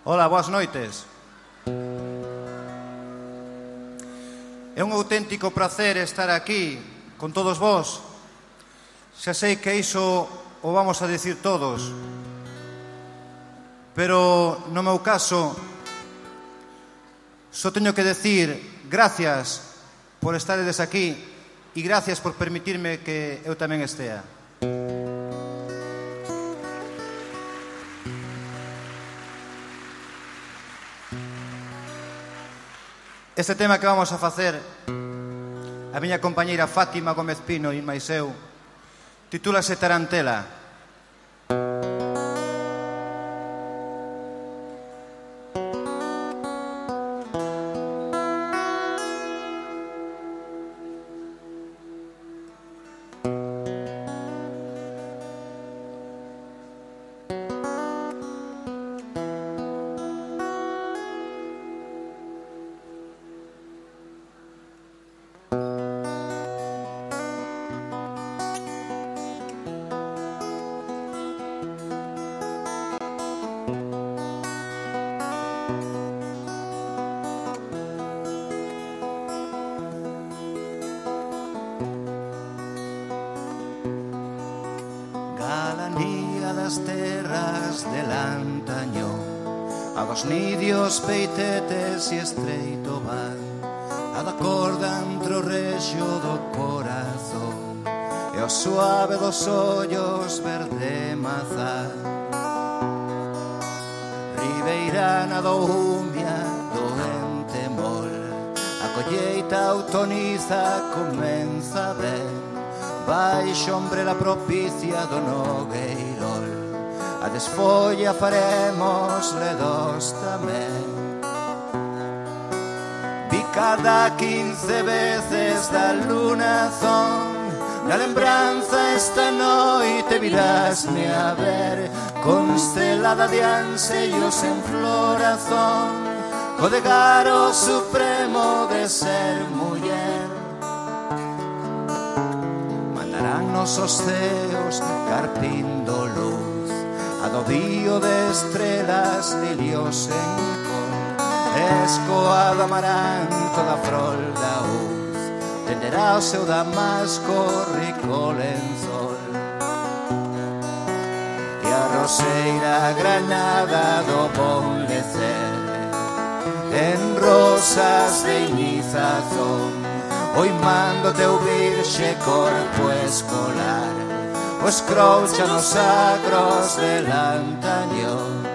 Ola, boas noites. É un auténtico prazer estar aquí con todos vós. Xa sei que iso o vamos a dicir todos, pero no meu caso só teño que decir gracias por estaredes aquí e gracias por permitirme que eu tamén estea. Este tema que vamos a facer, a miña compañeira Fátima Gómez Pino e máis eu, titúlase Tarantela. Galanía das terras del antaño, a dos nidios, peitetes e estreito van, a da corda entre o rexo do corazón e o suave dos ollos verde mazá. Ribeirana do Umia, doente mol, a colleita autoniza comeza ben, baixo ombrela propicia do Nogueirol, a desfolla faremos ledos tamén. Vi cada 15 veces da lunazón, na lembranza esta noite virásme a ver, constelada de ansellos en florazón, co degaro supremo de ser muller. Nosos ceos carpindo luz, a do dío de estrelas lilios en cor, escoado amaranto da frol da uz, tenderá o seu damasco rico lenzol. E a roseira granada do bon lecer, en rosas de inizazón, hoy mando teu virxe corpo escolar, o escroucha nos sagros del antaño.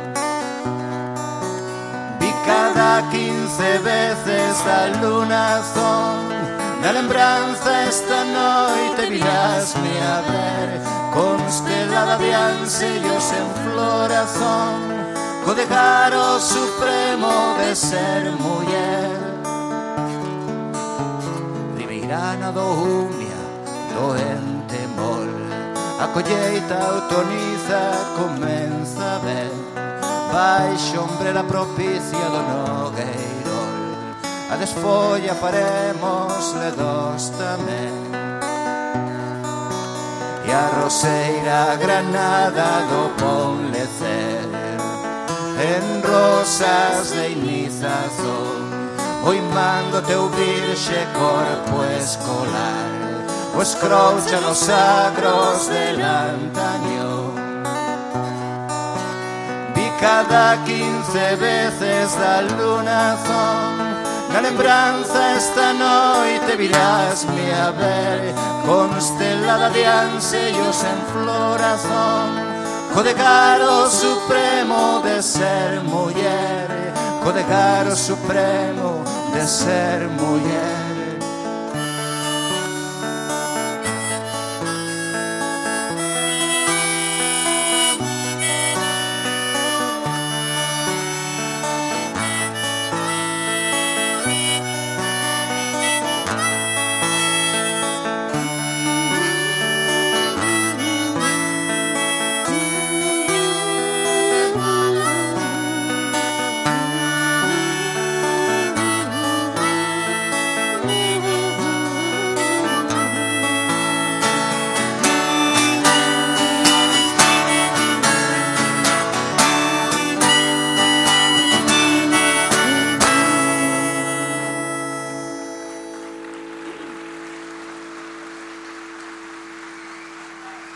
Vi cada 15 veces da lunazón, na lembranza esta noite virásme a ver, constelada de ansellos en florazón, co degaro supremo de ser muller. Ribeirana do Umia, doente mol, a colleita autoniza comeza ben, baixo ombrela propicia do Nogueirol, a desfolla faremos ledos tamén. E a roseira granada do pon lecer, en rosas de inizazón, hoy mando teu virxe corpo escolar, o escroucha nos sagros del antaño. Vi cada 15 veces da lunazón, na lembranza esta noite virásme a ver, constelada de ansellos en florazón, co degaro supremo de ser muller, co degaro supremo de ser muller.